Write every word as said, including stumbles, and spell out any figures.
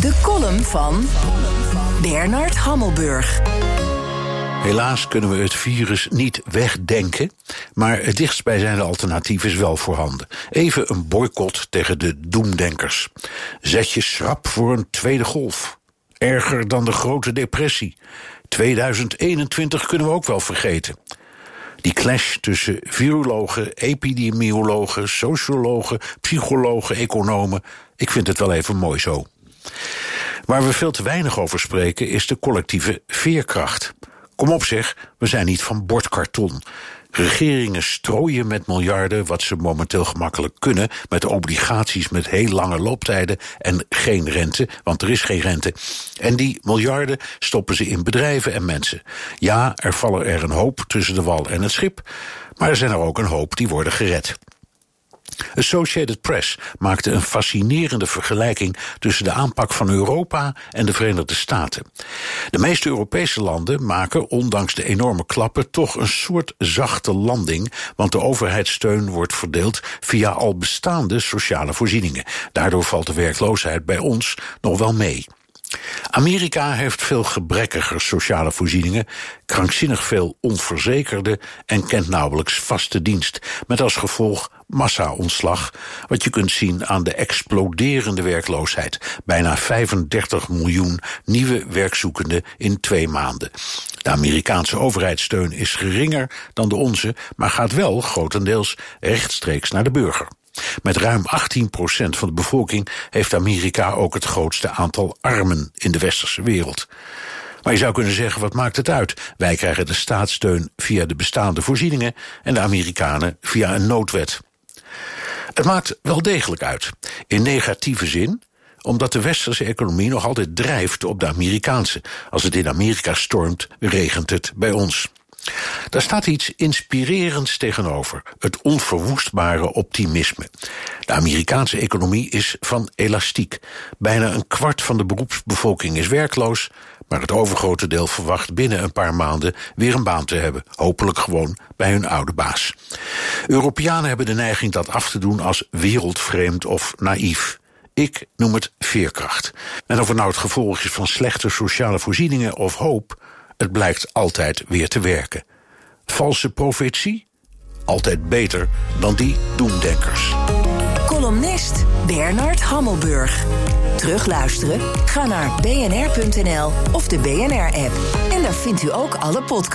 De column van Bernard Hammelburg. Helaas kunnen we het virus niet wegdenken, maar het dichtstbijzijnde alternatief is wel voorhanden. Even een boycott tegen de doemdenkers. Zet je schrap voor een tweede golf. Erger dan de grote depressie. tweeduizend eenentwintig kunnen we ook wel vergeten. Die clash tussen virologen, epidemiologen, sociologen, psychologen, economen, ik vind het wel even mooi zo. Waar we veel te weinig over spreken is de collectieve veerkracht. Kom op zeg, we zijn niet van bordkarton. Regeringen strooien met miljarden wat ze momenteel gemakkelijk kunnen, met obligaties met heel lange looptijden en geen rente, want er is geen rente. En die miljarden stoppen ze in bedrijven en mensen. Ja, er vallen er een hoop tussen de wal en het schip, maar er zijn er ook een hoop die worden gered. Associated Press maakte een fascinerende vergelijking tussen de aanpak van Europa en de Verenigde Staten. De meeste Europese landen maken, ondanks de enorme klappen, toch een soort zachte landing, want de overheidssteun wordt verdeeld via al bestaande sociale voorzieningen. Daardoor valt de werkloosheid bij ons nog wel mee. Amerika heeft veel gebrekkiger sociale voorzieningen, krankzinnig veel onverzekerde en kent nauwelijks vaste dienst, met als gevolg massa-ontslag, wat je kunt zien aan de exploderende werkloosheid. Bijna vijfendertig miljoen nieuwe werkzoekenden in twee maanden. De Amerikaanse overheidssteun is geringer dan de onze, maar gaat wel grotendeels rechtstreeks naar de burger. Met ruim achttien procent van de bevolking heeft Amerika ook het grootste aantal armen in de westerse wereld. Maar je zou kunnen zeggen, wat maakt het uit? Wij krijgen de staatssteun via de bestaande voorzieningen en de Amerikanen via een noodwet. Het maakt wel degelijk uit, in negatieve zin, omdat de westerse economie nog altijd drijft op de Amerikaanse. Als het in Amerika stormt, regent het bij ons. Daar staat iets inspirerends tegenover, het onverwoestbare optimisme. De Amerikaanse economie is van elastiek. Bijna een kwart van de beroepsbevolking is werkloos, maar het overgrote deel verwacht binnen een paar maanden weer een baan te hebben, hopelijk gewoon bij hun oude baas. Europeanen hebben de neiging dat af te doen als wereldvreemd of naïef. Ik noem het veerkracht. En of het nou het gevolg is van slechte sociale voorzieningen of hoop, het blijkt altijd weer te werken. Valse profetie? Altijd beter dan die doemdenkers. Columnist Bernard Hammelburg. Terugluisteren? Ga naar b n r punt n l of de B N R-app. En daar vindt u ook alle podcasts.